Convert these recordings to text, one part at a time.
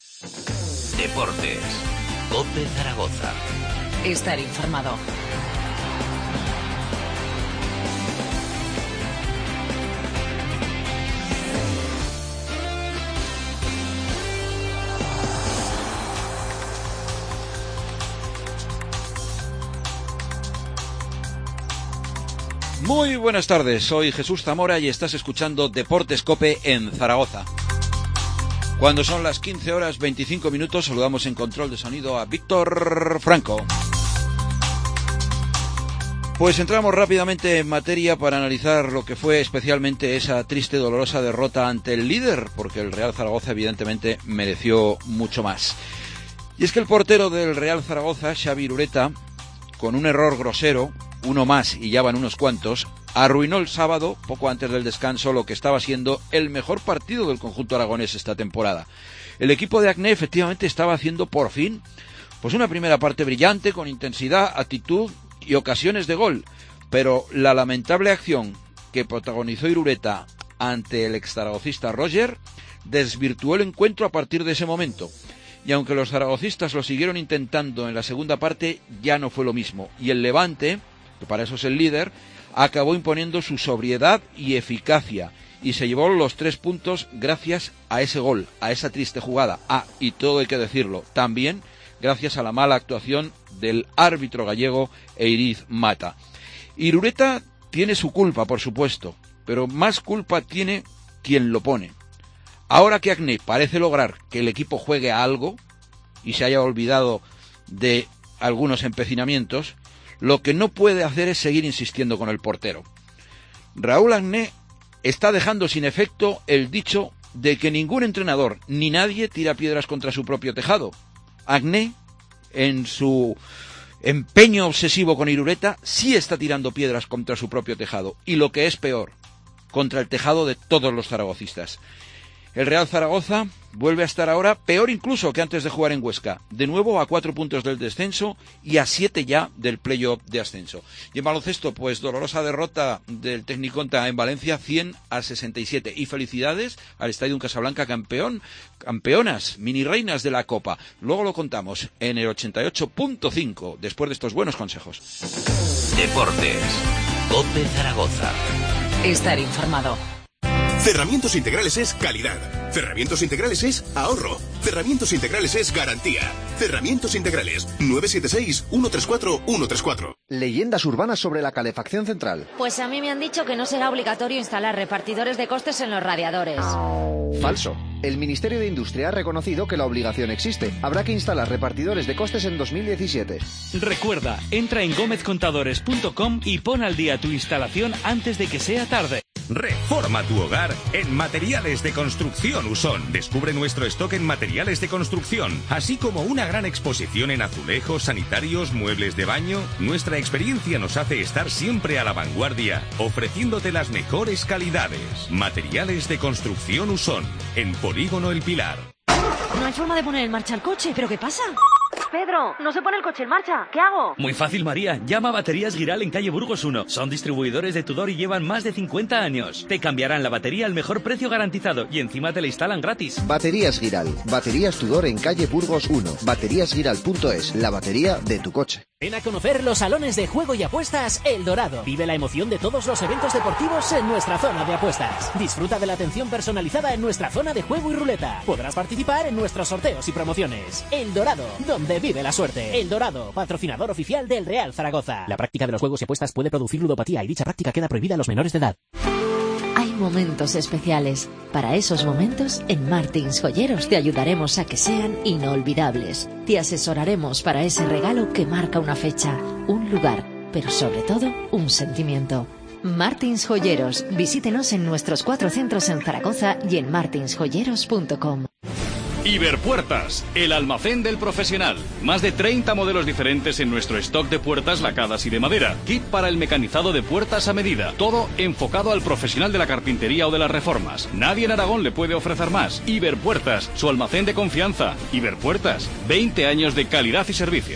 Deportes. COPE Zaragoza. Estar informado. Muy buenas tardes, soy Jesús Zamora y estás escuchando Deportes COPE en Zaragoza. Cuando son las 15 horas 25 minutos, saludamos en control de sonido a Víctor Franco. Pues entramos rápidamente en materia para analizar lo que fue especialmente esa triste, dolorosa derrota ante el líder, porque el Real Zaragoza evidentemente mereció mucho más. Y es que el portero del Real Zaragoza, Xavi Irureta, con un error grosero, uno más y ya van unos cuantos, arruinó el sábado, poco antes del descanso, lo que estaba siendo el mejor partido del conjunto aragonés esta temporada. El equipo de Agné efectivamente estaba haciendo por fin pues una primera parte brillante, con intensidad, actitud y ocasiones de gol, pero la lamentable acción que protagonizó Irureta ante el exzaragocista Roger desvirtuó el encuentro a partir de ese momento. Y aunque los zaragocistas lo siguieron intentando en la segunda parte, ya no fue lo mismo. Y el Levante, que para eso es el líder, acabó imponiendo su sobriedad y eficacia y se llevó los 3 puntos gracias a ese gol, a esa triste jugada. Y todo hay que decirlo, también gracias a la mala actuación del árbitro gallego Eiriz Mata. Irureta tiene su culpa, por supuesto, pero más culpa tiene quien lo pone. Ahora que Agné parece lograr que el equipo juegue a algo y se haya olvidado de algunos empecinamientos, lo que no puede hacer es seguir insistiendo con el portero. Raúl Agné está dejando sin efecto el dicho de que ningún entrenador ni nadie tira piedras contra su propio tejado. Agné, en su empeño obsesivo con Irureta, sí está tirando piedras contra su propio tejado, y lo que es peor, contra el tejado de todos los zaragocistas. El Real Zaragoza vuelve a estar ahora peor incluso que antes de jugar en Huesca. De nuevo a 4 puntos del descenso y a 7 ya del playoff de ascenso. Y en baloncesto, pues dolorosa derrota del Tecniconta en Valencia, 100-67. Y felicidades al Stadium Casablanca, campeonas, mini reinas de la Copa. Luego lo contamos en el 88.5, después de estos buenos consejos. Deportes. COPE Zaragoza. Estar informado. Cerramientos Integrales es calidad. Cerramientos Integrales es ahorro. Cerramientos Integrales es garantía. Cerramientos Integrales 976-134-134. Leyendas urbanas sobre la calefacción central. Pues a mí me han dicho que no será obligatorio instalar repartidores de costes en los radiadores. Falso. El Ministerio de Industria ha reconocido que la obligación existe. Habrá que instalar repartidores de costes en 2017. Recuerda, entra en gomezcontadores.com y pon al día tu instalación antes de que sea tarde. Reforma tu hogar en Materiales de Construcción Usón. Descubre nuestro stock en materiales de construcción, así como una gran exposición en azulejos, sanitarios, muebles de baño. Nuestra experiencia nos hace estar siempre a la vanguardia, ofreciéndote las mejores calidades. Materiales de Construcción Usón, en Polígono El Pilar. No hay forma de poner en marcha el coche, ¿pero qué pasa? Pedro, no se pone el coche en marcha, ¿qué hago? Muy fácil, María. Llama a Baterías Giral en calle Burgos 1. Son distribuidores de Tudor y llevan más de 50 años. Te cambiarán la batería al mejor precio garantizado y encima te la instalan gratis. Baterías Giral. Baterías Tudor en calle Burgos 1. Bateríasgiral.es. La batería de tu coche. Ven a conocer los salones de juego y apuestas El Dorado. Vive la emoción de todos los eventos deportivos en nuestra zona de apuestas. Disfruta de la atención personalizada en nuestra zona de juego y ruleta. Podrás participar en nuestros sorteos y promociones. El Dorado, donde vive la suerte. El Dorado, patrocinador oficial del Real Zaragoza. La práctica de los juegos y apuestas puede producir ludopatía y dicha práctica queda prohibida a los menores de edad. Hay momentos especiales. Para esos momentos, en Martins Joyeros te ayudaremos a que sean inolvidables. Te asesoraremos para ese regalo que marca una fecha, un lugar, pero sobre todo, un sentimiento. Martins Joyeros. Visítenos en nuestros 4 centros en Zaragoza y en martinsjoyeros.com. Iberpuertas, el almacén del profesional. Más de 30 modelos diferentes en nuestro stock de puertas lacadas y de madera. Kit para el mecanizado de puertas a medida. Todo enfocado al profesional de la carpintería o de las reformas. Nadie en Aragón le puede ofrecer más. Iberpuertas, su almacén de confianza. Iberpuertas, 20 años de calidad y servicio.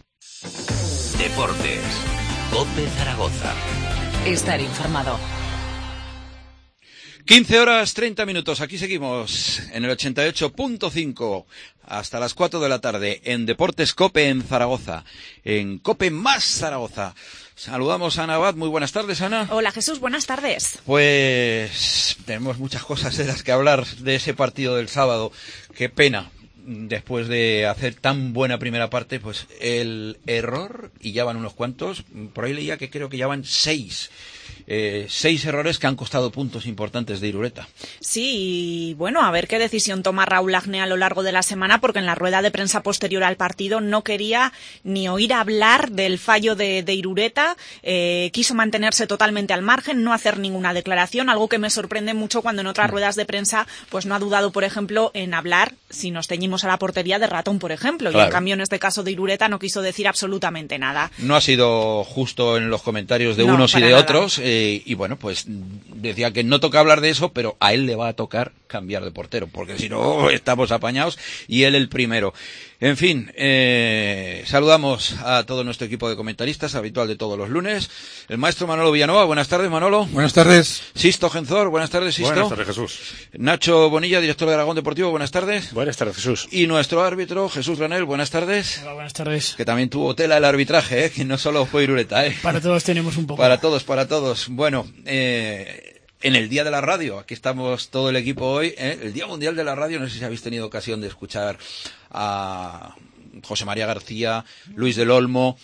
Deportes. COPE Zaragoza. Estar informado. 15 horas 30 minutos, aquí seguimos en el 88.5 hasta las 4 de la tarde en Deportes COPE en Zaragoza, en COPE más Zaragoza. Saludamos a Ana Abad, muy buenas tardes, Ana. Hola Jesús, buenas tardes. Pues tenemos muchas cosas de las que hablar de ese partido del sábado, qué pena. Después de hacer tan buena primera parte, pues el error, y ya van unos cuantos, por ahí leía que creo que ya van 6 errores que han costado puntos importantes de Irureta. Sí, y bueno, a ver qué decisión toma Raúl Agne a lo largo de la semana, porque en la rueda de prensa posterior al partido no quería ni oír hablar del fallo de Irureta, quiso mantenerse totalmente al margen, no hacer ninguna declaración, algo que me sorprende mucho cuando en otras ruedas de prensa pues no ha dudado, por ejemplo, en hablar, si nos ceñimos a la portería, de Ratón, por ejemplo, claro. Y en cambio en este caso de Irureta no quiso decir absolutamente nada. No ha sido justo en los comentarios de unos y de otros, y bueno, pues decía que no toca hablar de eso, pero a él le va a tocar cambiar de portero, porque si no estamos apañados, y él el primero. En fin, saludamos a todo nuestro equipo de comentaristas, habitual de todos los lunes. El maestro Manolo Villanueva, buenas tardes, Manolo. Buenas tardes. Sisto Genzor, buenas tardes, Sisto. Buenas tardes, Jesús. Nacho Bonilla, director de Aragón Deportivo, buenas tardes. Buenas tardes, Jesús. Y nuestro árbitro, Jesús Granel, buenas tardes. Hola, buenas tardes. Que también tuvo tela el arbitraje, que no solo fue Irureta. Para todos tenemos un poco. Para todos. Bueno, en el Día de la Radio, aquí estamos todo el equipo hoy, el Día Mundial de la Radio, no sé si habéis tenido ocasión de escuchar a José María García, Luis del Olmo,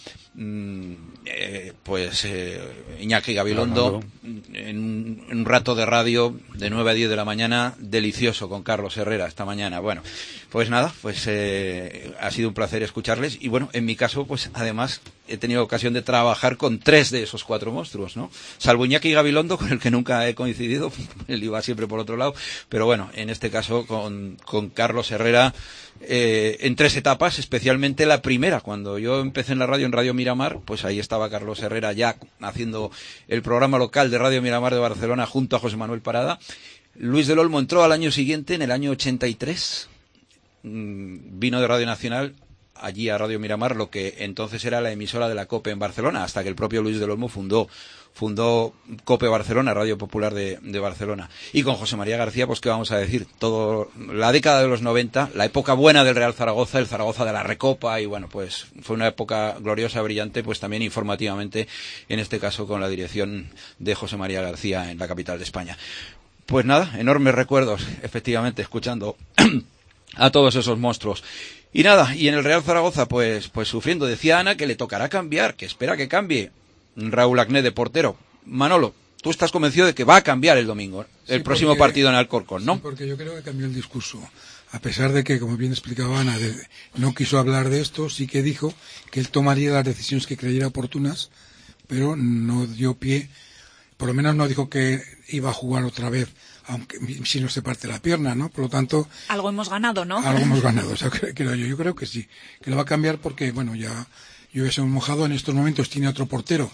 Iñaki Gabilondo, en un rato de radio de 9 a 10 de la mañana, delicioso, con Carlos Herrera esta mañana. Bueno, pues nada, ha sido un placer escucharles, y bueno, en mi caso, pues además he tenido ocasión de trabajar con 3 de esos 4 monstruos, ¿no? Salvo Iñaki Gabilondo, con el que nunca he coincidido, él iba siempre por otro lado, pero bueno, en este caso con Carlos Herrera, en 3 etapas, especialmente la primera, cuando yo empecé en la radio, en Radio Miramar, pues ahí estaba Carlos Herrera ya haciendo el programa local de Radio Miramar de Barcelona junto a José Manuel Parada. Luis del Olmo entró al año siguiente, en el año 83, vino de Radio Nacional allí a Radio Miramar, lo que entonces era la emisora de la COPE en Barcelona, hasta que el propio Luis del Olmo fundó COPE Barcelona, Radio Popular de Barcelona. Y con José María García, pues qué vamos a decir, la década de los 90, la época buena del Real Zaragoza, el Zaragoza de la Recopa, y bueno, pues fue una época gloriosa, brillante, pues también informativamente, en este caso con la dirección de José María García en la capital de España. Pues nada, enormes recuerdos, efectivamente, escuchando a todos esos monstruos. Y nada, y en el Real Zaragoza, pues sufriendo. Decía Ana que le tocará cambiar, que espera que cambie Raúl Agne de portero. Manolo, tú estás convencido de que va a cambiar el domingo, el próximo partido en Alcorcón, ¿no? Sí, porque yo creo que cambió el discurso. A pesar de que, como bien explicaba Ana, no quiso hablar de esto, sí que dijo que él tomaría las decisiones que creyera oportunas, pero no dio pie, por lo menos no dijo que iba a jugar otra vez, aunque si no se parte la pierna, ¿no? Por lo tanto... Algo hemos ganado, ¿no? Algo hemos ganado, o sea, yo creo que sí, que lo va a cambiar porque, bueno, ya Lluvias Mojado en estos momentos tiene otro portero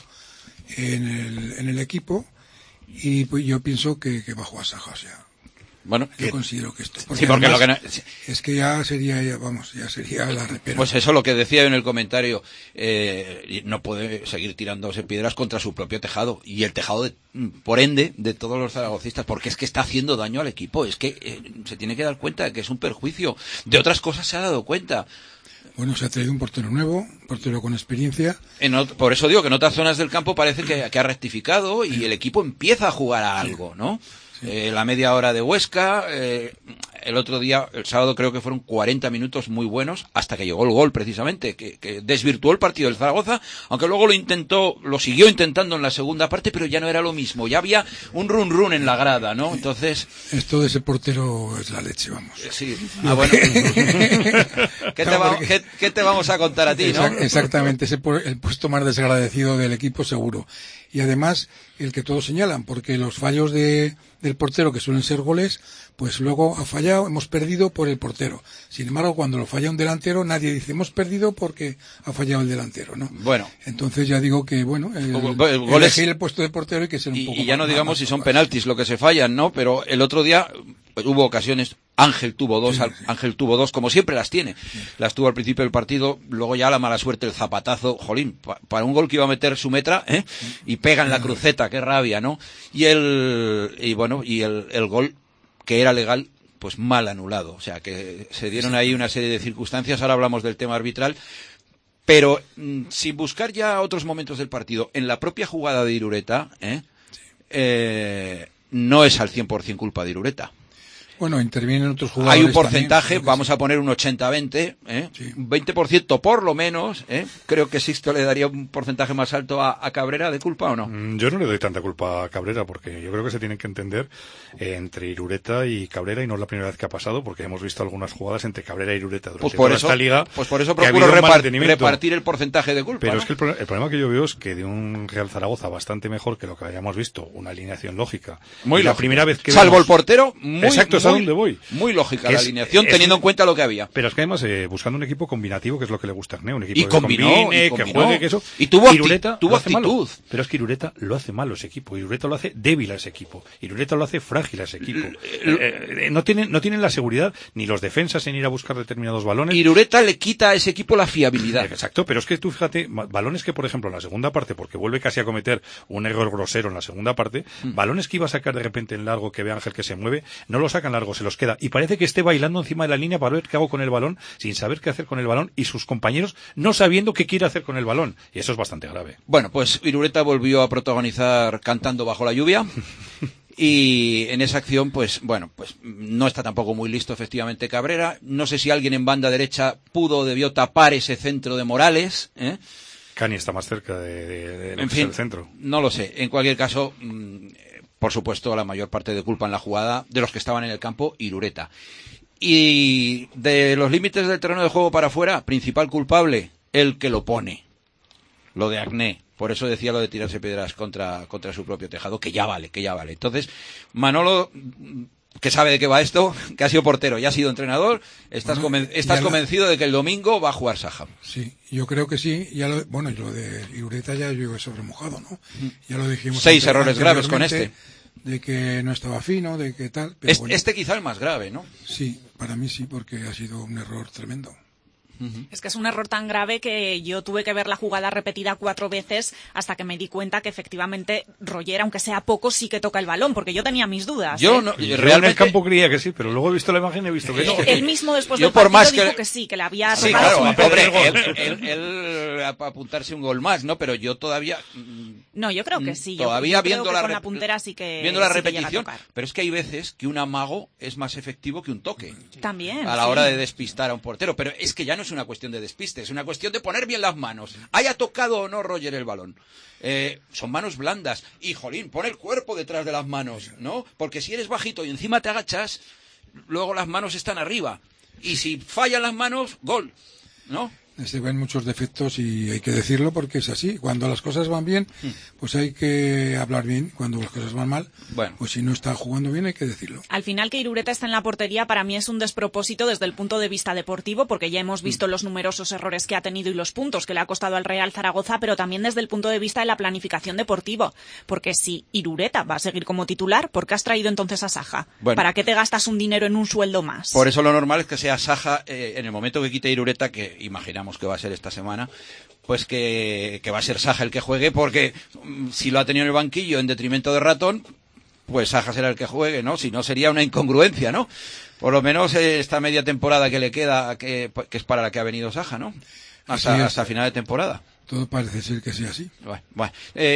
en el equipo, y pues yo pienso que va a jugar Saja, o sea... Bueno, yo considero que esto, sí, porque además, lo que no, es que ya sería la repera. Pues eso, lo que decía yo en el comentario, no puede seguir tirándose piedras contra su propio tejado, y el tejado por ende de todos los zaragocistas, porque es que está haciendo daño al equipo, es que se tiene que dar cuenta de que es un perjuicio, de otras cosas se ha dado cuenta. Bueno, se ha traído un portero nuevo, un portero con experiencia. Por eso digo que en otras zonas del campo parece que ha rectificado, y el equipo empieza a jugar a algo, ¿no? La media hora de Huesca, el otro día, el sábado, creo que fueron 40 minutos muy buenos, hasta que llegó el gol, precisamente, que desvirtuó el partido del Zaragoza, aunque luego lo siguió intentando en la segunda parte, pero ya no era lo mismo, ya había un run en la grada, ¿no? Entonces... Esto de ese portero es la leche, vamos. Sí, bueno. ¿Qué te vamos a contar a ti, no? Exactamente, el puesto más desagradecido del equipo, seguro. Y además, el que todos señalan, porque los fallos del portero, que suelen ser goles, pues luego ha fallado, hemos perdido por el portero. Sin embargo, cuando lo falla un delantero, nadie dice hemos perdido porque ha fallado el delantero, ¿no? Bueno. Entonces ya digo que, bueno, elegir el puesto de portero hay que ser un poco... Y ya no digamos si son penaltis lo que se fallan, ¿no? Pero el otro día hubo ocasiones Ángel tuvo dos, como siempre las tiene. Las tuvo al principio del partido, luego ya la mala suerte, el zapatazo, jolín, para un gol que iba a meter su metra, y pega en la cruceta, qué rabia, ¿no? Y el gol que era legal, pues mal anulado. O sea, que se dieron ahí una serie de circunstancias. Ahora hablamos del tema arbitral. Pero, sin buscar ya otros momentos del partido, en la propia jugada de Irureta, no es al 100% culpa de Irureta. Bueno, intervienen otros jugadores. Hay un porcentaje, también, vamos a poner un 80-20, un 20% por lo menos, creo que Sixto le daría un porcentaje más alto a Cabrera de culpa, ¿o no? Yo no le doy tanta culpa a Cabrera, porque yo creo que se tienen que entender entre Irureta y Cabrera, y no es la primera vez que ha pasado, porque hemos visto algunas jugadas entre Cabrera y Irureta durante toda esta liga. Pues por eso procuro repartir el porcentaje de culpa. Pero ¿no? es que el problema que yo veo es que de un Real Zaragoza bastante mejor que lo que habíamos visto, una alineación lógica. Muy la lógica. Primera vez que salvo vemos... el portero, muy, exacto, es a dónde voy. Muy lógica la alineación, teniendo en cuenta lo que había. Pero es que además, buscando un equipo combinativo, que es lo que le gusta a Arneu, un equipo que combine, que juegue, que eso. Y tuvo Irureta tuvo actitud. Malo. Pero es que Irureta lo hace malo ese equipo. Irureta lo hace débil a ese equipo. Irureta lo hace frágil a ese equipo. No tienen la seguridad ni los defensas en ir a buscar determinados balones. Irureta le quita a ese equipo la fiabilidad. Exacto, pero es que tú fíjate, balones que, por ejemplo, en la segunda parte, porque vuelve casi a cometer un error grosero en la segunda parte, balones que iba a sacar de repente en largo, que ve Ángel que se mueve, no lo sacan largo, se los queda. Y parece que esté bailando encima de la línea para ver qué hago con el balón, sin saber qué hacer con el balón, y sus compañeros no sabiendo qué quiere hacer con el balón. Y eso es bastante grave. Bueno, pues Irureta volvió a protagonizar Cantando bajo la lluvia. Y en esa acción, pues no está tampoco muy listo efectivamente Cabrera. No sé si alguien en banda derecha pudo o debió tapar ese centro de Morales. Cani está más cerca de en fin, el centro. No lo sé. En cualquier caso, por supuesto, la mayor parte de culpa en la jugada de los que estaban en el campo, Irureta. Y de los límites del terreno de juego para afuera, principal culpable, el que lo pone. Lo de Agné. Por eso decía lo de tirarse piedras contra su propio tejado, que ya vale. Entonces, Manolo, que sabe de qué va esto, que ha sido portero y ha sido entrenador, estás convencido de que el domingo va a jugar Saja. Sí, yo creo que sí. Lo de Irureta ya llueve sobre mojado, ¿no? Ya lo dijimos. 6 errores graves con este. De que no estaba fino, de que tal. Pero este quizá el más grave, ¿no? Sí, para mí sí, porque ha sido un error tremendo. Es que es un error tan grave que yo tuve que ver la jugada repetida 4 veces hasta que me di cuenta que efectivamente Roger, aunque sea poco, sí que toca el balón, porque yo tenía mis dudas. Yo realmente en el campo creía que sí, pero luego he visto la imagen y he visto que no. Él mismo después del partido dijo que sí, que le había robado. Sí, claro, él apuntarse un gol más, ¿no? Pero yo todavía... No, yo creo que sí. Todavía yo viendo creo que con la puntera sí que viendo la sí repetición, pero es que hay veces que un amago es más efectivo que un toque. También. A la hora de despistar a un portero, pero es que ya no es una cuestión de despiste, es una cuestión de poner bien las manos. Haya tocado o no Roger el balón. Son manos blandas. Y, jolín, pon el cuerpo detrás de las manos, ¿no? Porque si eres bajito y encima te agachas, luego las manos están arriba. Y si fallan las manos, gol, ¿no? Se ven muchos defectos y hay que decirlo porque es así. Cuando las cosas van bien, pues hay que hablar bien. Cuando las cosas van mal, pues si no está jugando bien hay que decirlo. Al final que Irureta está en la portería para mí es un despropósito desde el punto de vista deportivo, porque ya hemos visto los numerosos errores que ha tenido y los puntos que le ha costado al Real Zaragoza, pero también desde el punto de vista de la planificación deportiva. Porque si Irureta va a seguir como titular, ¿por qué has traído entonces a Saja? Bueno, ¿para qué te gastas un dinero en un sueldo más? Por eso lo normal es que sea Saja, en el momento que quite Irureta, que imaginamos que va a ser esta semana, pues que va a ser Saja el que juegue, porque si lo ha tenido en el banquillo en detrimento de Ratón, pues Saja será el que juegue, ¿no? Si no sería una incongruencia, ¿no? Por lo menos esta media temporada que le queda, que es para la que ha venido Saja, ¿no? Hasta final de temporada. Todo parece ser que sea así. Bueno.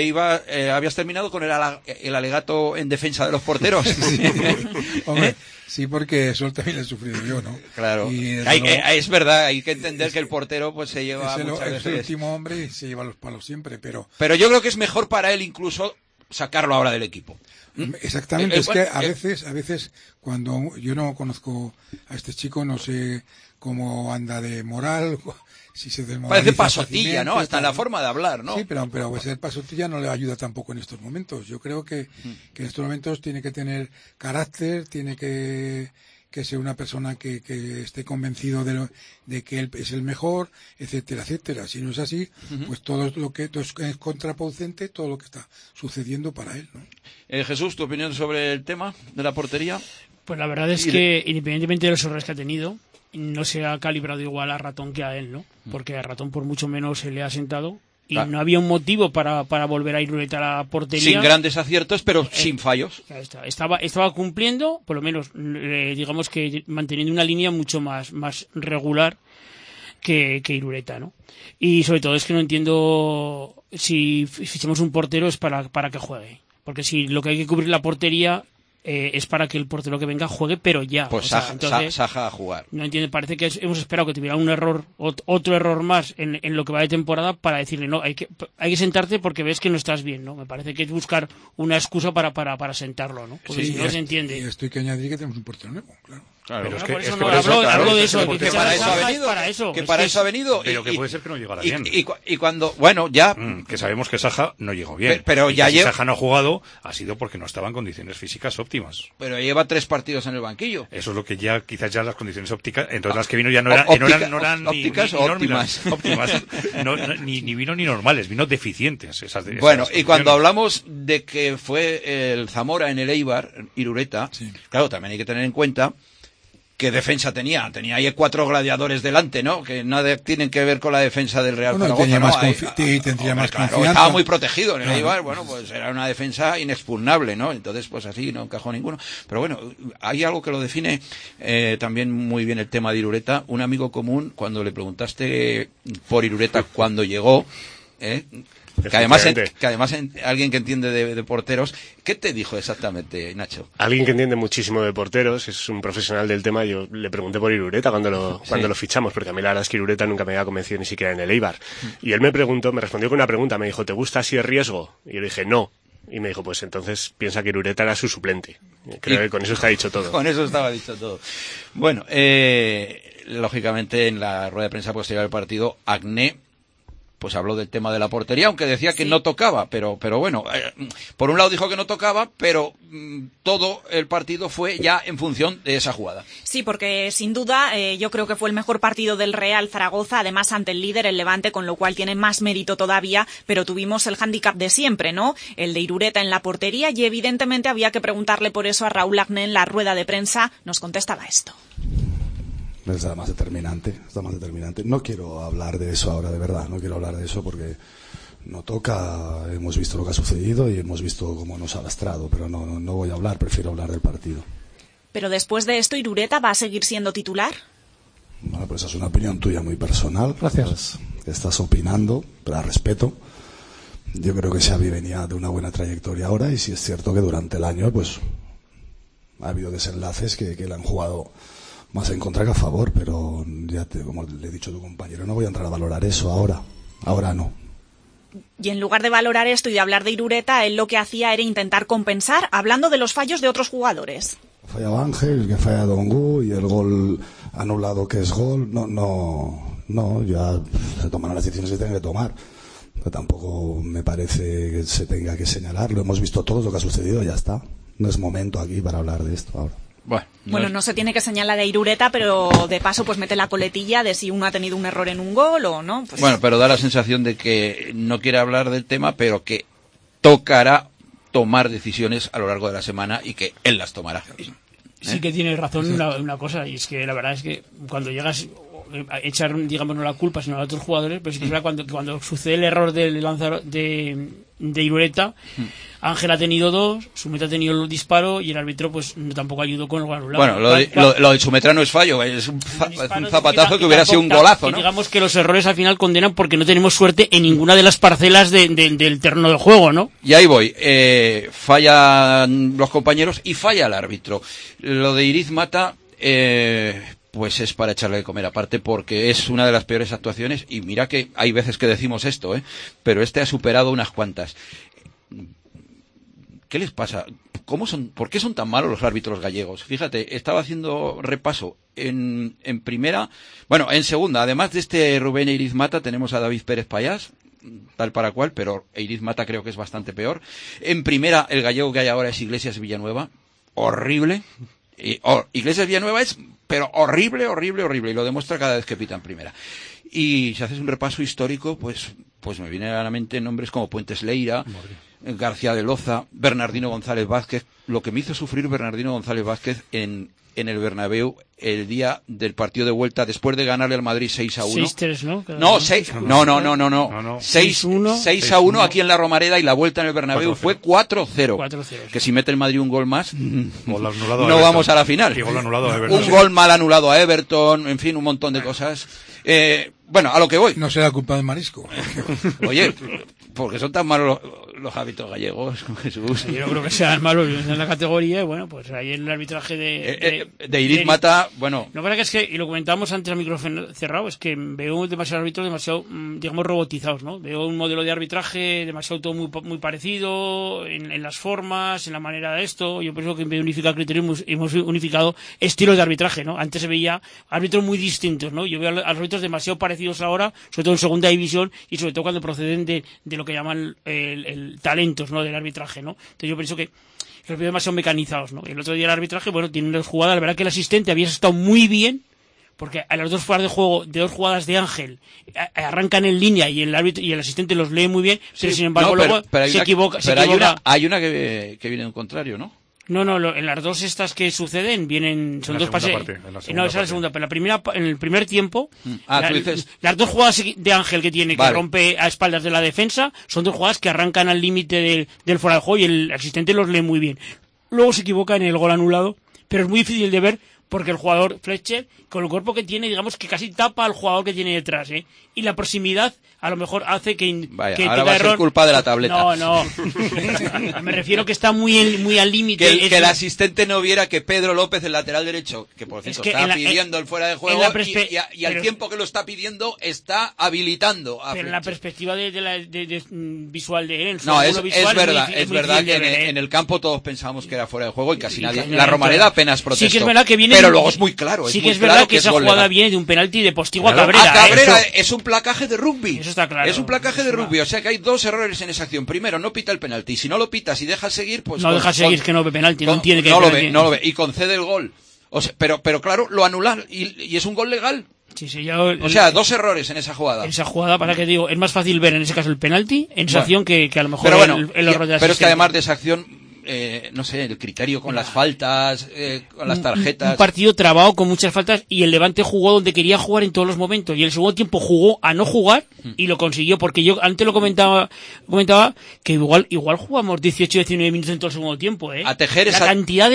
¿Habías terminado con el alegato en defensa de los porteros? Sí, hombre, sí, porque eso también lo he sufrido yo, ¿no? Claro. Es verdad, hay que entender que el portero pues se lleva es el último hombre y se lleva los palos siempre, pero yo creo que es mejor para él incluso sacarlo ahora del equipo. Exactamente, es que a veces cuando yo no conozco a este chico, no sé cómo anda de moral, si se parece pasotilla, ¿no? Hasta en la forma de hablar, ¿no? Sí, pero ser pasotilla no le ayuda tampoco en estos momentos. Yo creo que en estos momentos tiene que tener carácter, tiene que ser una persona que esté convencido de que él es el mejor, etcétera, etcétera. Si no es así, pues todo lo que es contraproducente, todo lo que está sucediendo para él, ¿no? Jesús, ¿tu opinión sobre el tema de la portería? Pues la verdad es que, independientemente de los errores que ha tenido, no se ha calibrado igual a Ratón que a él, ¿no? Porque a Ratón por mucho menos se le ha sentado y no había un motivo para volver a Irureta a la portería. Sin grandes aciertos, pero sin fallos. Estaba cumpliendo, por lo menos, digamos que manteniendo una línea mucho más regular que Irureta, ¿no? Y sobre todo es que no entiendo si fichamos un portero es para que juegue. Porque si lo que hay que cubrir la portería es para que el portero que venga juegue, pero ya. Pues Saja a jugar. No entiendo, parece que hemos esperado que tuviera un error, otro error más en lo que va de temporada para decirle, no, hay que sentarte porque ves que no estás bien, ¿no? Me parece que es buscar una excusa para sentarlo, ¿no? Porque si no se entiende. Y esto hay que añadir que tenemos un portero nuevo, claro. Pero es por que eso es no por eso, hablo de eso, que para eso ha venido, para eso ha venido. Pero que puede ser que no llegara bien. Y cuando, bueno, ya... que sabemos que Saja no llegó bien. Pero ya si Saja no ha jugado, ha sido porque no estaba en condiciones físicas óptimas. Pero lleva 3 partidos en el banquillo. Eso es lo que ya, quizás ya las condiciones ópticas, entonces las que vino ya no eran ópticas o óptimas. Ni vino ni normales, vino deficientes. Bueno, y cuando hablamos de que fue el Zamora en el Eibar, Irureta, claro, también hay que tener en cuenta qué defensa tenía ahí 4 gladiadores delante, ¿no? Que nada tienen que ver con la defensa del Real Zaragoza. Tendría más confianza. Estaba muy protegido en el Eibar, bueno, pues era una defensa inexpugnable, ¿no? Entonces, pues así no encajó ninguno. Pero bueno, hay algo que lo define también muy bien el tema de Irureta. Un amigo común, cuando le preguntaste por Irureta cuando llegó, que además alguien que entiende de porteros, ¿qué te dijo exactamente, Nacho? Alguien que entiende muchísimo de porteros, es un profesional del tema. Yo le pregunté por Irureta cuando lo fichamos, porque a mí la verdad es que Irureta nunca me había convencido ni siquiera en el Eibar. Y él me respondió con una pregunta, me dijo, ¿te gusta si es riesgo? Y yo le dije, no. Y me dijo, pues entonces piensa que Irureta era su suplente. Creo que con eso está dicho todo. Con eso estaba dicho todo. Bueno, lógicamente en la rueda de prensa posterior al partido, Agné pues habló del tema de la portería, aunque decía que no tocaba, pero bueno, por un lado dijo que no tocaba, pero todo el partido fue ya en función de esa jugada. Sí, porque sin duda yo creo que fue el mejor partido del Real Zaragoza, además ante el líder, el Levante, con lo cual tiene más mérito todavía, pero tuvimos el hándicap de siempre, ¿no? El de Irureta en la portería, y evidentemente había que preguntarle por eso a Raúl Agné en la rueda de prensa. Nos contestaba esto. Es la más determinante. No quiero hablar de eso ahora, de verdad, no quiero hablar de eso porque no toca, hemos visto lo que ha sucedido y hemos visto cómo nos ha lastrado, pero no voy a hablar, prefiero hablar del partido. Pero después de esto, ¿Irureta va a seguir siendo titular? Bueno, pues es una opinión tuya muy personal. Gracias. Estás opinando, pero la respeto. Yo creo que Xavi venía de una buena trayectoria ahora y sí es cierto que durante el año pues ha habido desenlaces que le han jugado más en contra que a favor, pero como le he dicho a tu compañero, no voy a entrar a valorar eso ahora no. Y en lugar de valorar esto y de hablar de Irureta, él lo que hacía era intentar compensar, hablando de los fallos de otros jugadores. Fallaba Ángel, que falla Dongu, y el gol anulado que es gol, no, ya se toman las decisiones que tienen que tomar. Pero tampoco me parece que se tenga que señalar, lo hemos visto todos lo que ha sucedido, ya está. No es momento aquí para hablar de esto ahora. Bueno, no se tiene que señalar a Irureta, pero de paso pues mete la coletilla de si uno ha tenido un error en un gol o no. Pues... Bueno, pero da la sensación de que no quiere hablar del tema, pero que tocará tomar decisiones a lo largo de la semana y que él las tomará. Sí que tiene razón una cosa, y es que la verdad es que cuando llegas a echar, digamos, no la culpa, sino a otros jugadores, pero sí que es verdad cuando sucede el error del lanzador de Irureta, Ángel ha tenido 2, Sumeta ha tenido el disparo y el árbitro pues tampoco ayudó con el gol anulado. Bueno, lo de Sumeta no es fallo, es un zapatazo que hubiera sido un golazo, ¿no? Digamos que los errores al final condenan porque no tenemos suerte en ninguna de las parcelas del terreno del juego, ¿no? Y ahí voy, fallan los compañeros y falla el árbitro. Lo de Iriz Mata, pues es para echarle de comer aparte, porque es una de las peores actuaciones, y mira que hay veces que decimos esto, pero ha superado unas cuantas. ¿Qué les pasa? ¿Por qué son tan malos los árbitros gallegos? Fíjate, estaba haciendo repaso en primera, bueno, en segunda, además de este Rubén Iriz Mata, tenemos a David Pérez Payás, tal para cual, pero Iriz Mata creo que es bastante peor. En primera, el gallego que hay ahora es Iglesias Villanueva, horrible. Iglesias Villanueva es, pero horrible, y lo demuestra cada vez que pita en primera. Y si haces un repaso histórico, pues me vienen a la mente nombres como Puentes Leira, García de Loza, Bernardino González Vázquez. Lo que me hizo sufrir Bernardino González Vázquez en el Bernabéu el día del partido de vuelta, después de ganarle al Madrid 6-1. 6-3, ¿no? No, 6-1 aquí en la Romareda, y la vuelta en el Bernabéu 4-0. Fue 4-0. Que si mete el Madrid un gol más, no vamos a la final. Un gol mal anulado a Everton, en fin, un montón de cosas. Bueno, a lo que voy. No será culpa del marisco. Oye, porque son tan malos los hábitos gallegos, Jesús. Yo no creo que sean malos en la categoría. Bueno, pues ahí en el arbitraje de Iriz Mata, bueno. Lo que es que, y lo comentábamos antes al micrófono cerrado, es que veo demasiados árbitros demasiado, digamos, robotizados, ¿no? Veo un modelo de arbitraje demasiado todo muy parecido en las formas, en la manera de esto. Yo pienso que en vez de unificar criterios hemos unificado estilos de arbitraje, ¿no? Antes se veía árbitros muy distintos, ¿no? Yo veo a los árbitros demasiado parecidos ahora, sobre todo en segunda división y sobre todo cuando proceden de lo que llaman el talentos, ¿no? Del arbitraje, ¿no? Entonces yo pienso que los veo demasiado mecanizados, ¿no? El otro día el arbitraje, bueno, tiene unas jugadas, la verdad que el asistente había estado muy bien, porque a las dos fuerzas de juego, de dos jugadas de Ángel, arrancan en línea y el árbitro y el asistente los lee muy bien, pero sin embargo luego se equivoca. Hay una que viene en contrario, ¿no? No, en las dos estas que suceden son dos pases. No, esa es la segunda, pero en el primer tiempo, las dos jugadas de Ángel que tiene, que rompe a espaldas de la defensa, son dos jugadas que arrancan al límite del fuera de juego y el asistente los lee muy bien. Luego se equivoca en el gol anulado, pero es muy difícil de ver porque el jugador Fletcher, con el cuerpo que tiene, digamos que casi tapa al jugador que tiene detrás, ¿eh? Y la proximidad a lo mejor hace que ahora va a ser culpa de la tableta. No. Me refiero que está muy al límite. Que el asistente no viera que Pedro López, el lateral derecho, que por cierto está pidiendo el fuera de juego, y al tiempo que lo está pidiendo, está habilitando a Pero en la perspectiva visual de él. Es verdad que en el campo todos pensábamos que era fuera de juego y casi nadie. La Romareda apenas protestó. Sí que es verdad que viene. Pero luego es muy claro. Sí que es verdad que esa jugada viene de un penalti de Postigo a Cabrera. A Cabrera es un placaje de rugby. Eso está claro. Es un placaje de rugby, o sea que hay dos errores en esa acción. Primero, no pita el penalti. Si no lo pitas y dejas seguir, pues... No dejas seguir, es que no ve penalti, no entiende que... No lo ve, y concede el gol. O sea, pero claro, lo anulan y es un gol legal. Sí, o sea, dos errores en esa jugada. En esa jugada, para que digo, es más fácil ver en ese caso el penalti, en esa acción que a lo mejor el error de la Pero es que además de esa acción... no sé, el criterio con las faltas, con las tarjetas. Un partido trabado con muchas faltas y el Levante jugó donde quería jugar en todos los momentos y el segundo tiempo jugó a no jugar y lo consiguió, porque yo antes lo comentaba que igual jugamos 18-19 minutos en todo el segundo tiempo, ¿eh? A tejer la cantidad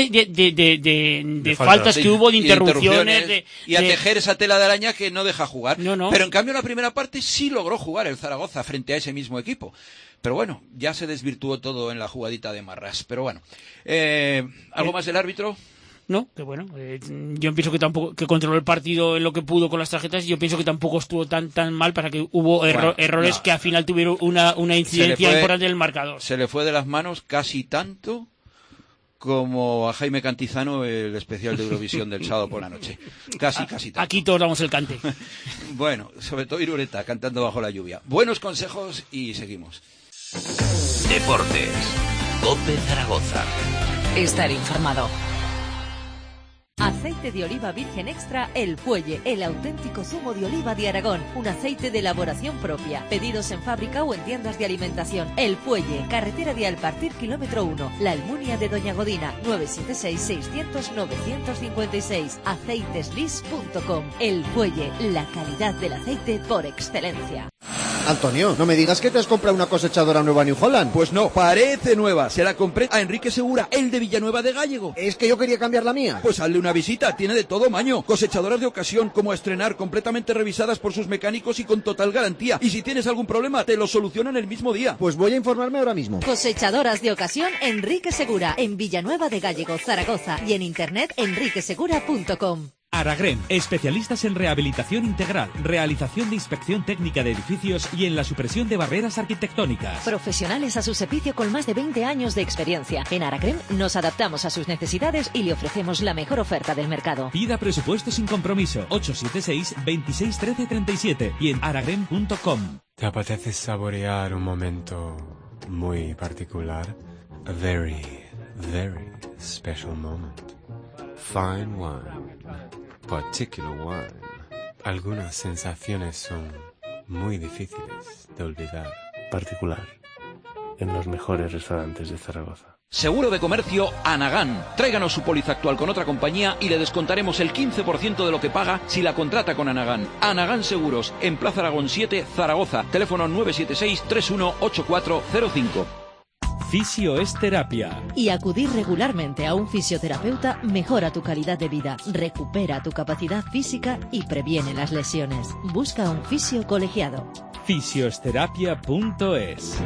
de faltas que hubo, de interrupciones. Y a tejer esa tela de araña que no deja jugar. No. Pero en cambio la primera parte sí logró jugar el Zaragoza frente a ese mismo equipo. Pero bueno, ya se desvirtuó todo en la jugadita de Marras. Pero bueno, ¿algo más del árbitro? No, que bueno, yo pienso que tampoco, que controló el partido en lo que pudo con las tarjetas, y yo pienso que tampoco estuvo tan mal, para que hubo errores que al final tuvieron una incidencia importante en el marcador. Se le fue de las manos casi tanto como a Jaime Cantizano el especial de Eurovisión del sábado por la noche. Casi tanto. Aquí todos damos el cante. Bueno, sobre todo Irureta, cantando bajo la lluvia. Buenos consejos y seguimos. Deportes. COPE Zaragoza. Estar informado. Aceite de oliva virgen extra El Fuelle, el auténtico zumo de oliva de Aragón, un aceite de elaboración propia. Pedidos en fábrica o en tiendas de alimentación. El Fuelle, carretera de Alpartir, kilómetro 1, La Almunia de Doña Godina, 976-600-956, aceiteslis.com. El Fuelle, la calidad del aceite por excelencia. Antonio, no me digas que te has comprado una cosechadora nueva New Holland. Pues no, parece nueva. Se la compré a Enrique Segura, el de Villanueva de Gállego. Es que yo quería cambiar la mía. Pues hazle una visita, tiene de todo maño. Cosechadoras de ocasión, como a estrenar, completamente revisadas por sus mecánicos y con total garantía. Y si tienes algún problema, te lo solucionan el mismo día. Pues voy a informarme ahora mismo. Cosechadoras de ocasión Enrique Segura, en Villanueva de Gállego, Zaragoza, y en internet enriquesegura.com. Aragrem, especialistas en rehabilitación integral, realización de inspección técnica de edificios y en la supresión de barreras arquitectónicas. Profesionales a su servicio con más de 20 años de experiencia. En Aragrem nos adaptamos a sus necesidades y le ofrecemos la mejor oferta del mercado. Pida presupuesto sin compromiso. 876-261337 y en aragrem.com. ¿Te apetece saborear un momento muy particular? A very, very special moment. Fine wine. Particular wine. Algunas sensaciones son muy difíciles de olvidar. Particular. en los mejores restaurantes de Zaragoza. Seguro de comercio Anagán. Tráiganos su póliza actual con otra compañía y le descontaremos el 15% de lo que paga si la contrata con Anagán. Anagán Seguros, en Plaza Aragón 7, Zaragoza. Teléfono 976-318405. Fisio es terapia. Y acudir regularmente a un fisioterapeuta mejora tu calidad de vida, recupera tu capacidad física y previene las lesiones. Busca un fisio colegiado. Fisioterapia.es.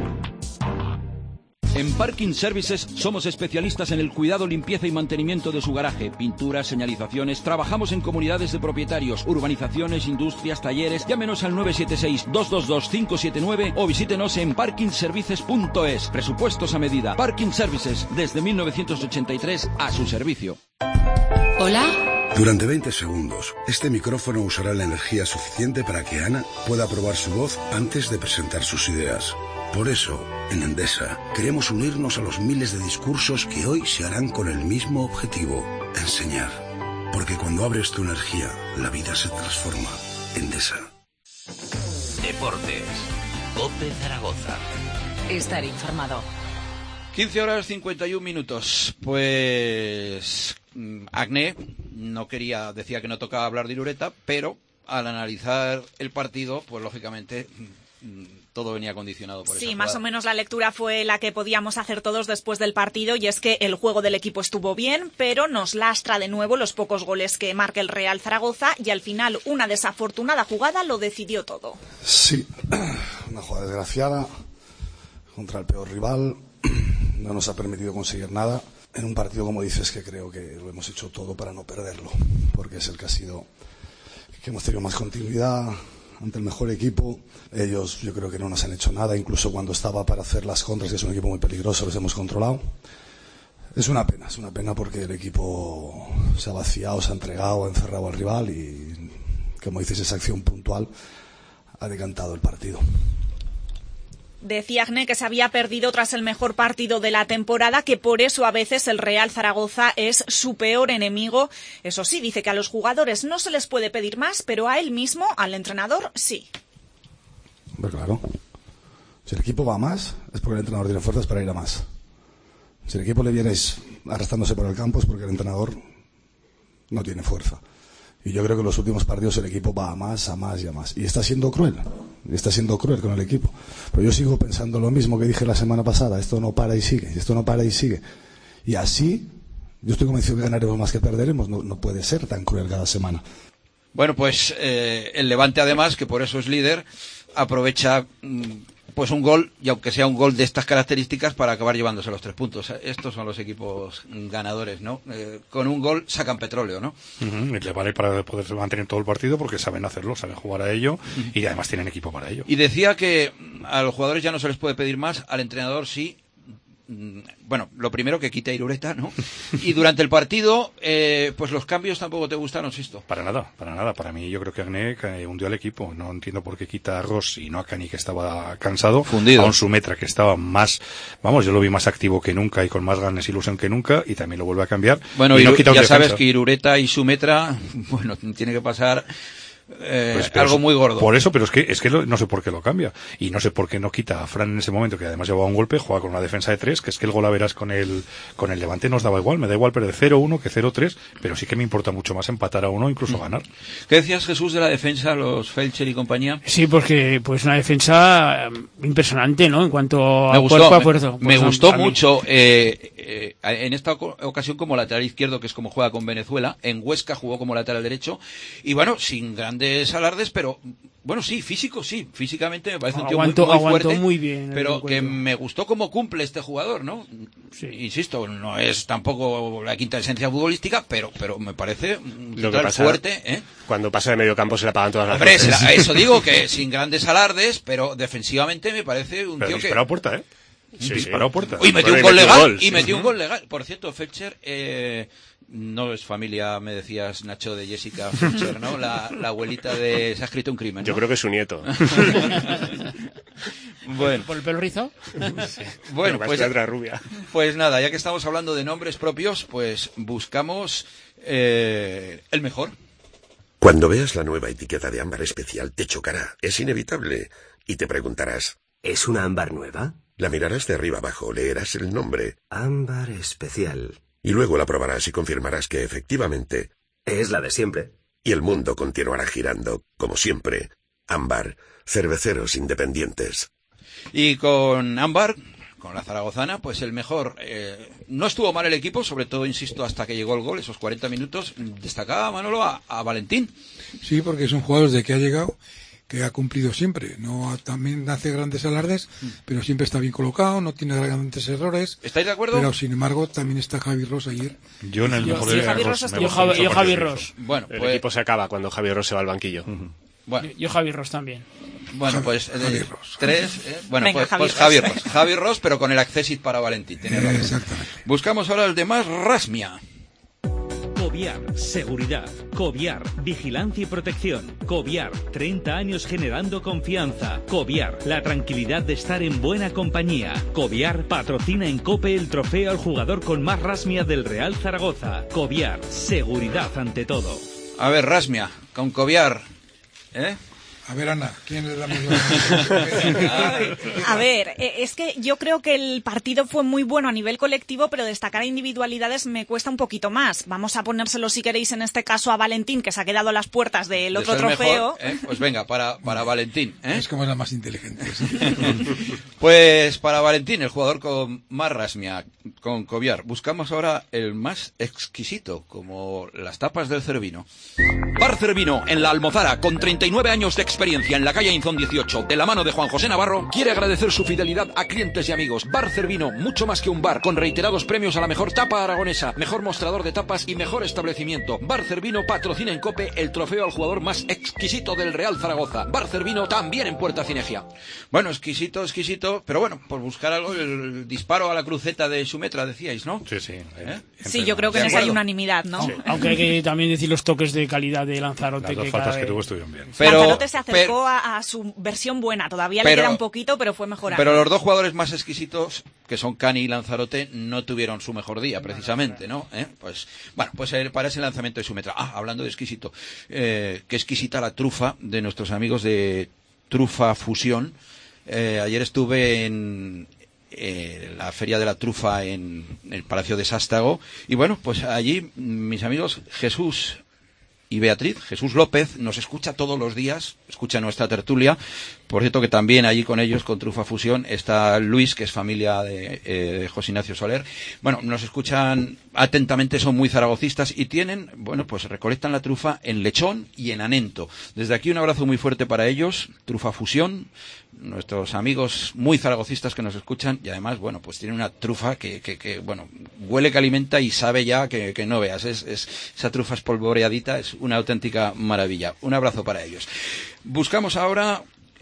En Parking Services somos especialistas en el cuidado, limpieza y mantenimiento de su garaje, pinturas, señalizaciones. Trabajamos en comunidades de propietarios, urbanizaciones, industrias, talleres. Llámenos al 976-222-579 o visítenos en parkingservices.es. Presupuestos a medida. Parking Services, desde 1983 a su servicio. Hola. Durante 20 segundos, este micrófono usará la energía suficiente para que Ana pueda probar su voz antes de presentar sus ideas. Por eso, en Endesa, queremos unirnos a los miles de discursos que hoy se harán con el mismo objetivo, enseñar. Porque cuando abres tu energía, la vida se transforma. Endesa. Deportes. COPE Zaragoza. Estar informado. 15 horas 51 minutos. Pues Agné decía que no tocaba hablar de Irureta, pero al analizar el partido, pues lógicamente todo venía condicionado por eso. Sí, más o menos la lectura fue la que podíamos hacer todos después del partido, y es que el juego del equipo estuvo bien, pero nos lastra de nuevo los pocos goles que marca el Real Zaragoza, y al final una desafortunada jugada lo decidió todo. Sí, una jugada desgraciada contra el peor rival, no nos ha permitido conseguir nada en un partido, como dices, que creo que lo hemos hecho todo para no perderlo, porque es el que hemos tenido más continuidad ante el mejor equipo. Ellos, yo creo que no nos han hecho nada, incluso cuando estaba para hacer las contras, que es un equipo muy peligroso, los hemos controlado. Es una pena porque el equipo se ha vaciado, se ha entregado, ha encerrado al rival y, como dices, esa acción puntual ha decantado el partido. Decía Agné que se había perdido tras el mejor partido de la temporada, que por eso a veces el Real Zaragoza es su peor enemigo. Eso sí, dice que a los jugadores no se les puede pedir más, pero a él mismo, al entrenador, sí. Pues claro, si el equipo va a más, es porque el entrenador tiene fuerzas para ir a más. Si el equipo le vienes arrastrándose por el campo, es porque el entrenador no tiene fuerza. Y yo creo que en los últimos partidos el equipo va a más y a más. Y está siendo cruel con el equipo. Pero yo sigo pensando lo mismo que dije la semana pasada. Esto no para y sigue. Y así, yo estoy convencido que ganaremos más que perderemos. No puede ser tan cruel cada semana. Bueno, pues el Levante, además, que por eso es líder, aprovecha pues un gol, y aunque sea un gol de estas características, para acabar llevándose los 3 puntos. Estos son los equipos ganadores, ¿no? Con un gol sacan petróleo, ¿no? Le vale para poder mantener todo el partido porque saben hacerlo, saben jugar a ello y además tienen equipo para ello. Y decía que a los jugadores ya no se les puede pedir más, al entrenador sí. Bueno, lo primero que quite a Irureta, ¿no? Y durante el partido, pues los cambios tampoco te gustaron, Sisto. Para nada. Para mí, yo creo que Agné hundió al equipo. No entiendo por qué quita a Ross y no a Cani, que estaba cansado. Fundido. A un Sumetra que estaba más, yo lo vi más activo que nunca y con más ganas y ilusión que nunca, y también lo vuelve a cambiar. Bueno, y no quita ya sabes que Irureta y Sumetra, bueno, tiene que pasar algo muy gordo. Por eso, pero es que no sé por qué lo cambia. Y no sé por qué no quita a Fran en ese momento, que además llevaba un golpe, juega con una defensa de 3, que es que el gol a veras con el Levante nos daba igual. Me da igual perder 0-1 que 0-3, pero sí que me importa mucho más empatar a uno, incluso ganar. ¿Qué decías, Jesús, de la defensa, los Felcher y compañía? Sí, porque pues una defensa impresionante, ¿no? En cuanto a cuerpo a fuerza. Me gustó mucho en esta ocasión como lateral izquierdo, que es como juega con Venezuela. En Huesca jugó como lateral derecho. Y bueno, sin grandes alardes, pero bueno, sí, físicamente me parece un tío muy fuerte, muy bien, pero que me gustó cómo cumple este jugador, ¿no? Sí. Insisto, no es tampoco la quinta esencia futbolística, pero me parece lo que pasa, fuerte, Cuando pasa de medio campo se le apagan todas las Hombre, luces. eso digo, que sin grandes alardes, pero defensivamente me parece un tío que... disparó a puerta, disparó a puerta. Y metió un gol legal, metió un gol legal. Por cierto, Felcher, no es familia, me decías, Nacho, de Jessica Felcher, ¿no? La abuelita de... Se ha escrito un crimen, ¿no? Yo creo que es su nieto. Bueno. ¿Por el pelo rizo? Sí. Bueno, rubia. Pues nada, ya que estamos hablando de nombres propios, pues buscamos el mejor. Cuando veas la nueva etiqueta de ámbar especial te chocará, es inevitable, y te preguntarás, ¿es una ámbar nueva? La mirarás de arriba abajo, leerás el nombre. Ámbar Especial. Y luego la probarás y confirmarás que efectivamente... es la de siempre. Y el mundo continuará girando, como siempre. Ámbar, cerveceros independientes. Y con Ámbar, con la zaragozana, pues el mejor. No estuvo mal el equipo, sobre todo, insisto, hasta que llegó el gol, esos 40 minutos. Destacaba Manolo a Valentín. Sí, porque es un jugador desde que ha llegado que ha cumplido siempre. También hace grandes alardes, pero siempre está bien colocado, no tiene grandes errores. ¿Estáis de acuerdo? Pero sin embargo también está Javi Ross ayer. Yo en el mejor de Javi Ross. Bueno, el equipo se acaba cuando Javi Ross se va al banquillo. Bueno. Yo Javi Ross también. Bueno, pues Javi Ross. Tres. Bueno, Venga, pues Javi Ross. Javi Ross, pero con el accesit para Valentín. Exactamente. Buscamos ahora el de más Rasmia. Coviar, seguridad. Coviar, vigilancia y protección. Coviar, 30 años generando confianza. Coviar, la tranquilidad de estar en buena compañía. Coviar patrocina en COPE el trofeo al jugador con más rasmia del Real Zaragoza. Coviar, seguridad ante todo. A ver, Rasmia, con Coviar. A ver, Ana, ¿quién le da más? A ver, es que yo creo que el partido fue muy bueno a nivel colectivo, pero destacar individualidades me cuesta un poquito más. Vamos a ponérselo, si queréis, en este caso a Valentín, que se ha quedado a las puertas del otro trofeo. Mejor, Pues venga, para Valentín. Es como la más inteligente. ¿Sí? Pues para Valentín, el jugador con más rasmia, con Coviar. Buscamos ahora el más exquisito, como las tapas del Cervino. Bar Cervino, en La Almozara, con 39 años de experiencia en la calle Inzón 18, de la mano de Juan José Navarro, quiere agradecer su fidelidad a clientes y amigos. Bar Cervino, mucho más que un bar, con reiterados premios a la mejor tapa aragonesa, mejor mostrador de tapas y mejor establecimiento. Bar Cervino patrocina en COPE el trofeo al jugador más exquisito del Real Zaragoza. Bar Cervino también en Puerta Cinegia. Bueno, exquisito, pero bueno, por buscar algo, el disparo a la cruceta de Sumetra, decíais, ¿no? Sí, sí. Sí, yo creo que en esa hay unanimidad, ¿no? Sí. Aunque hay que también decir los toques de calidad de Lanzarote. Las dos faltas que tuvo estuvieron bien. Lanzarote se acercó a su versión buena, todavía le queda un poquito, pero fue mejorando. Pero los dos jugadores más exquisitos, que son Cani y Lanzarote, no tuvieron su mejor día, precisamente, ¿no? Pues para ese lanzamiento de Sumetra. Hablando de exquisito, qué exquisita la trufa de nuestros amigos de Trufa Fusión. Ayer estuve en la Feria de la Trufa en el Palacio de Sástago, y bueno, pues allí mis amigos Jesús y Beatriz, Jesús López, nos escucha todos los días, escucha nuestra tertulia. Por cierto que también allí con ellos, con Trufa Fusión, está Luis, que es familia de José Ignacio Soler. Bueno, nos escuchan atentamente, son muy zaragocistas y tienen, bueno, pues recolectan la trufa en Lechón y en Anento. Desde aquí un abrazo muy fuerte para ellos, Trufa Fusión, nuestros amigos muy zaragocistas que nos escuchan, y además, bueno, pues tienen una trufa que bueno, huele que alimenta y sabe ya que no veas. Esa trufa espolvoreadita, es una auténtica maravilla. Un abrazo para ellos. Buscamos ahora,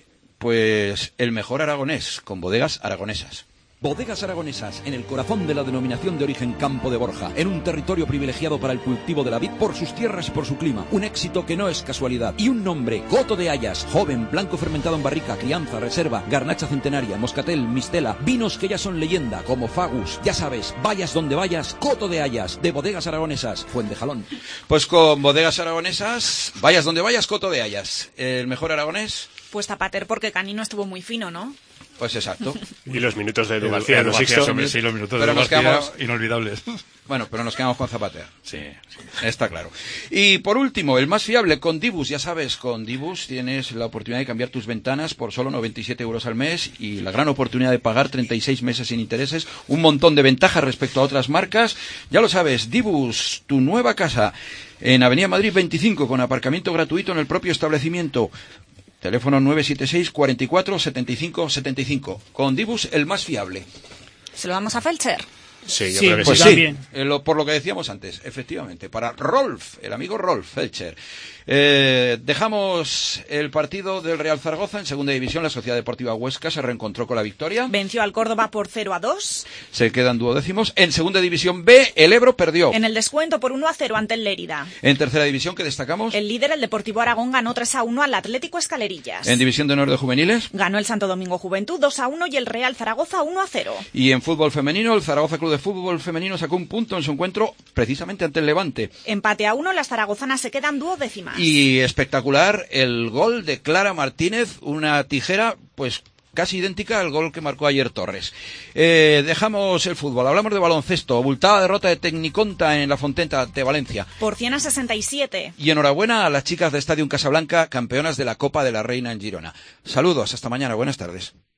pues, el mejor aragonés, con bodegas aragonesas. Bodegas Aragonesas, en el corazón de la denominación de origen Campo de Borja, en un territorio privilegiado para el cultivo de la vid por sus tierras y por su clima. Un éxito que no es casualidad. Y un nombre, Coto de Hayas, joven, blanco fermentado en barrica, crianza, reserva, garnacha centenaria, moscatel, mistela, vinos que ya son leyenda, como Fagus. Ya sabes, vayas donde vayas, Coto de Hayas, de Bodegas Aragonesas, Fuentejalón. Pues con Bodegas Aragonesas, vayas donde vayas, Coto de Hayas. El mejor aragonés. Pues Zapater, porque Cani no estuvo muy fino, ¿no? Pues exacto. Y los minutos de Edu García, los Sixto. Sí, los minutos de Edu García, inolvidables. Bueno, pero nos quedamos con Zapater. Sí. Está claro. Y por último, el más fiable, con Dibus. Ya sabes, con Dibus tienes la oportunidad de cambiar tus ventanas por solo 97 euros al mes y la gran oportunidad de pagar 36 meses sin intereses. Un montón de ventajas respecto a otras marcas. Ya lo sabes, Dibus, tu nueva casa en Avenida Madrid 25, con aparcamiento gratuito en el propio establecimiento. Teléfono 976 44 75 75. Con Dibus, el más fiable. ¿Se lo damos a Felcher? Sí, yo creo que pues sí. También. Por lo que decíamos antes, efectivamente, para Rolf, el amigo Rolf Felcher. Dejamos el partido del Real Zaragoza en segunda división. La Sociedad Deportiva Huesca se reencontró con la victoria. Venció al Córdoba por 0-2. Se quedan duodécimos. En segunda división B, el Ebro perdió. En el descuento por 1-0 ante el Lérida. En tercera división, ¿qué destacamos? El líder, el Deportivo Aragón, ganó 3-1 al Atlético Escalerillas. En división de honor de juveniles, ganó el Santo Domingo Juventud 2-1 y el Real Zaragoza 1-0. Y en fútbol femenino, el Zaragoza Club de Fútbol Femenino sacó un punto en su encuentro precisamente ante el Levante. Empate a 1, las zaragozanas se quedan duodécimas. Y espectacular el gol de Clara Martínez, una tijera, pues casi idéntica al gol que marcó ayer Torres. Dejamos el fútbol, hablamos de baloncesto. Abultada derrota de Tecniconta en la Fonteta de Valencia. Por 100-67. Y enhorabuena a las chicas de Stadium Casablanca, campeonas de la Copa de la Reina en Girona. Saludos, hasta mañana, buenas tardes.